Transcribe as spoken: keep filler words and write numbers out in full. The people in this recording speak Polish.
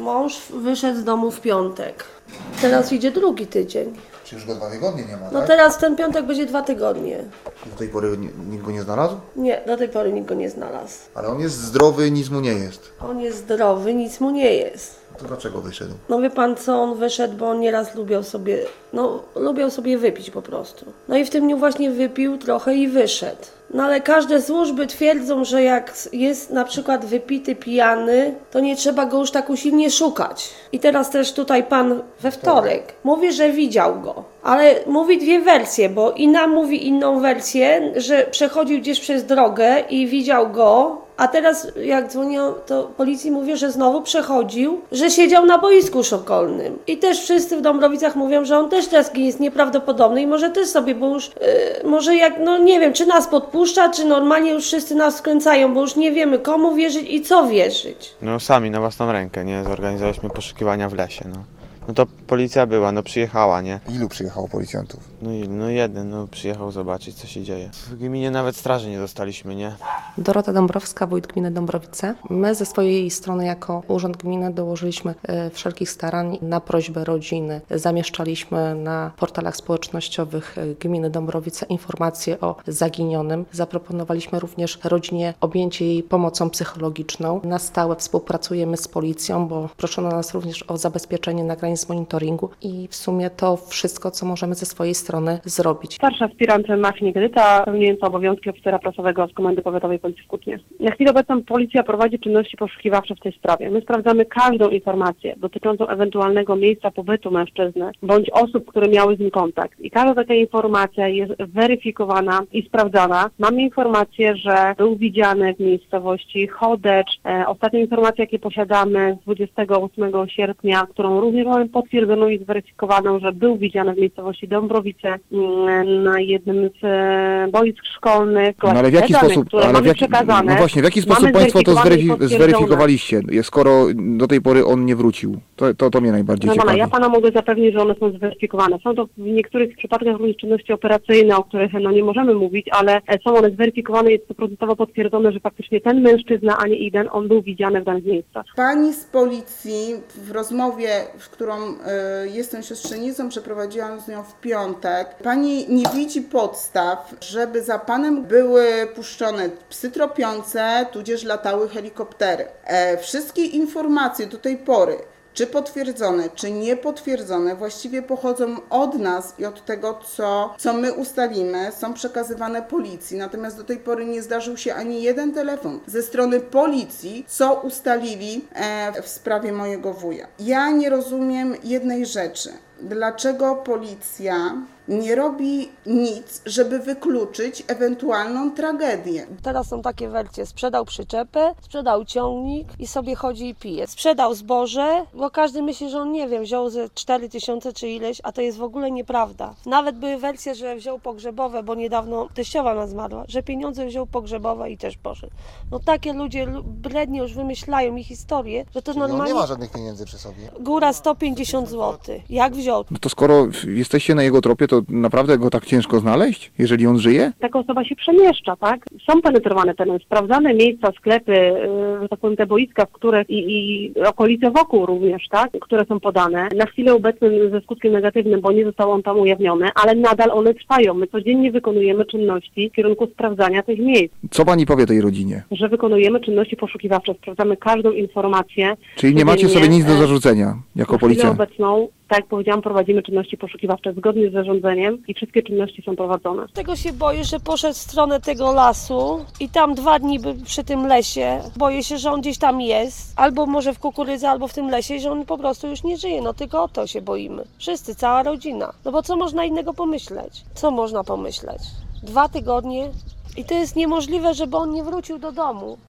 Mąż wyszedł z domu w piątek. Teraz idzie drugi tydzień. Czy już go dwa tygodnie nie ma, No tak? teraz ten piątek będzie dwa tygodnie. Do tej pory nikt go nie znalazł? Nie, do tej pory nikt go nie znalazł. Ale on jest zdrowy, nic mu nie jest. On jest zdrowy, nic mu nie jest. To dlaczego wyszedł? No wie pan co, on wyszedł, bo on nieraz lubiał sobie, no lubiał sobie wypić po prostu. No i w tym dniu właśnie wypił trochę i wyszedł. No ale każde służby twierdzą, że jak jest na przykład wypity, pijany, to nie trzeba go już tak usilnie szukać. I teraz też tutaj pan we wtorek mówi, że widział go. Ale mówi dwie wersje, bo inna mówi inną wersję, że przechodził gdzieś przez drogę i widział go, a teraz jak dzwonią, to policji mówię, że znowu przechodził, że siedział na boisku szkolnym. I też wszyscy w Dąbrowicach mówią, że on też teraz jest nieprawdopodobny i może też sobie, bo już, yy, może jak, no nie wiem, czy nas podpuszcza, czy normalnie już wszyscy nas wkręcają, bo już nie wiemy komu wierzyć i co wierzyć. No sami na własną rękę, nie? Zorganizowaliśmy poszukiwania w lesie, no. No to policja była, no przyjechała, nie? Ilu przyjechało policjantów? No i no jeden, no przyjechał zobaczyć, co się dzieje. W gminie nawet straży nie dostaliśmy, nie? Dorota Dąbrowska, wójt gminy Dąbrowice. My ze swojej strony jako Urząd Gminy dołożyliśmy e, wszelkich starań na prośbę rodziny. Zamieszczaliśmy na portalach społecznościowych e, gminy Dąbrowice informacje o zaginionym. Zaproponowaliśmy również rodzinie objęcie jej pomocą psychologiczną. Na stałe współpracujemy z policją, bo proszono nas również o zabezpieczenie nagrań z monitoringu i w sumie to wszystko, co możemy ze swojej strony zrobić. Starszy aspirant Marcin Gryta, pełniący obowiązki oficera prasowego z Komendy Powiatowej Policji w Kutnie. Na chwilę obecną policja prowadzi czynności poszukiwawcze w tej sprawie. My sprawdzamy każdą informację dotyczącą ewentualnego miejsca pobytu mężczyzny bądź osób, które miały z nim kontakt. I każda taka informacja jest weryfikowana i sprawdzana. Mamy informację, że był widziany w miejscowości Chodecz. E, ostatnie informacje, jakie posiadamy z dwudziestego ósmego sierpnia, którą również mamy potwierdzoną i zweryfikowaną, że był widziany w miejscowości Dąbrowice mm, na jednym z e, boisk szkolnych. No ale w jaki Te dane, sposób, które ale w mamy jaki, przekazane, no właśnie, w jaki sposób mamy Państwo to zweryfikowane i zweryfi- potwierdzone. zweryfikowaliście, skoro do tej pory on nie wrócił? To, to, to mnie najbardziej No pana, ciekawi. ja pana mogę zapewnić, że one są zweryfikowane. Są to w niektórych przypadkach również czynności operacyjne, o których no, nie możemy mówić, ale są one zweryfikowane i jest to procentowo potwierdzone, że faktycznie ten mężczyzna, a nie jeden, on był widziany w danych miejscach. Pani z policji w rozmowie, w którą y, jestem siostrzenicą, przeprowadziłam z nią w piątek, pani nie widzi podstaw, żeby za panem były puszczone psy tropiące, tudzież latały helikoptery. E, wszystkie informacje do tej pory, czy potwierdzone, czy niepotwierdzone, właściwie pochodzą od nas i od tego, co, co my ustalimy, są przekazywane policji. Natomiast do tej pory nie zdarzył się ani jeden telefon ze strony policji, co ustalili e, w sprawie mojego wuja. Ja nie rozumiem jednej rzeczy. Dlaczego policja nie robi nic, żeby wykluczyć ewentualną tragedię? Teraz są takie wersje, sprzedał przyczepę, sprzedał ciągnik i sobie chodzi i pije. Sprzedał zboże, bo każdy myśli, że on nie wiem, wziął ze cztery tysiące czy ileś, a to jest w ogóle nieprawda. Nawet były wersje, że wziął pogrzebowe, bo niedawno teściowa nas zmarła, że pieniądze wziął pogrzebowe i też poszedł. No takie ludzie brednie już wymyślają i historie, że to Czyli on normalnie nie ma żadnych pieniędzy przy sobie. góra sto pięćdziesiąt złotych. Jak wziął? No to skoro jesteście na jego tropie, to naprawdę go tak ciężko znaleźć, jeżeli on żyje? Taka osoba się przemieszcza, tak? Są penetrowane tereny, sprawdzane miejsca, sklepy, yy, że tak powiem, te boiska, w które i, i okolice wokół również, tak? Które są podane. Na chwilę obecną ze skutkiem negatywnym, bo nie został on tam ujawniony, ale nadal one trwają. My codziennie wykonujemy czynności w kierunku sprawdzania tych miejsc. Co pani powie tej rodzinie? Że wykonujemy czynności poszukiwawcze, sprawdzamy każdą informację. Czyli nie macie codziennie. sobie nic do zarzucenia jako Na chwilę policja? obecną, tak jak powiedziałam, prowadzimy czynności poszukiwawcze zgodnie z zarządzeniem i wszystkie czynności są prowadzone. Tego się boję, że poszedł w stronę tego lasu i tam dwa dni był przy tym lesie. Boję się, że on gdzieś tam jest, albo może w kukurydzy, albo w tym lesie i że on po prostu już nie żyje. No tylko o to się boimy. Wszyscy, cała rodzina. No bo co można innego pomyśleć? Co można pomyśleć? Dwa tygodnie i to jest niemożliwe, żeby on nie wrócił do domu.